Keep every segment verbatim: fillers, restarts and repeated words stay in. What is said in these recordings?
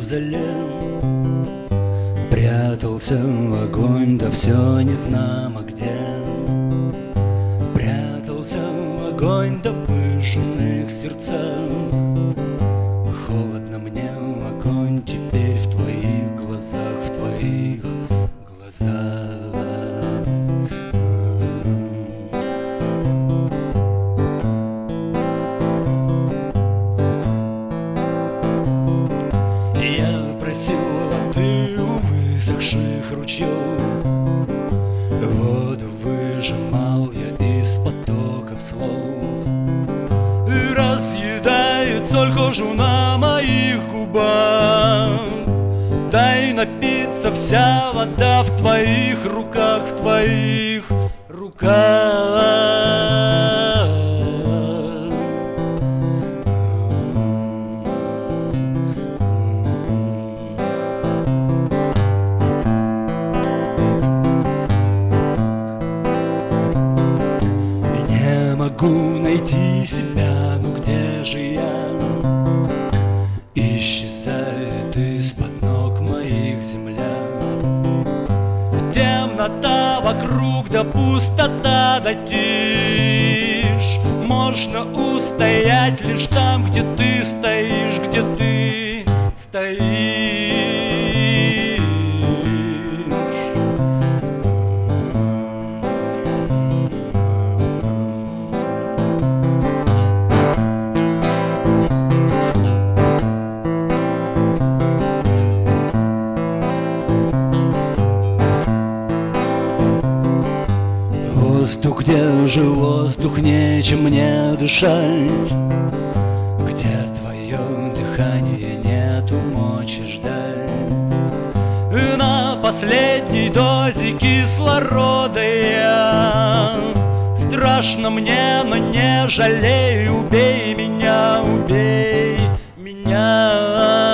мавзолей. Прятался огонь, да все незнамо где. Прятался огонь, да в выжженных сердцах. Холодно мне, огонь, теперь в твоих глазах, в твоих глазах. Высохших ручьев воду выжимал я из потоков слов. И разъедает соль кожу на моих губах. Дай напиться, вся вода в твоих руках, в твоих руках. Могу найти себя, ну где же я? Исчезает из-под ног моих земля. Темнота вокруг, да пустота, да тишь. Можно устоять лишь там, где ты стоишь, где ты стоишь. Воздух, где же воздух, нечем мне дышать, где твое дыхание, нету мочи ждать. И на последней дозе кислорода я. Страшно мне, но не жалей, убей меня, убей меня.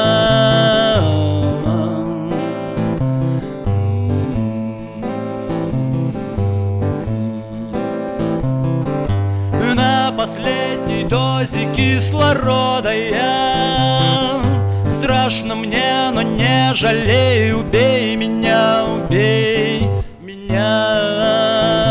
Последней дозе кислорода я. Страшно мне, но не жалей, убей меня, убей меня.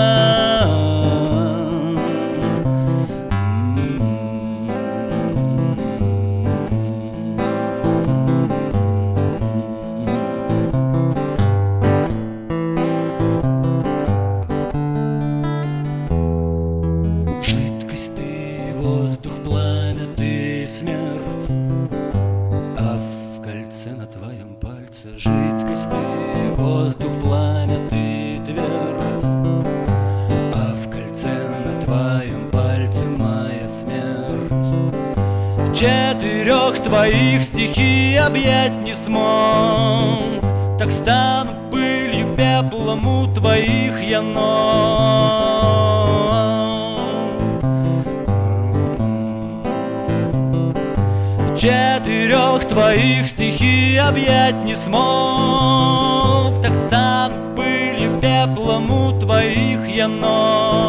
Воздух, пламя, ты смерть, а в кольце на твоем пальце жидкость ты. Воздух, пламя, ты твердь, а в кольце на твоем пальце моя смерть. В четырех твоих стихий объять не смог, так стану пылью, пеплом у твоих я ног. Четырех твоих стихий объять не смог, так стану пылью, пеплом у твоих я ног.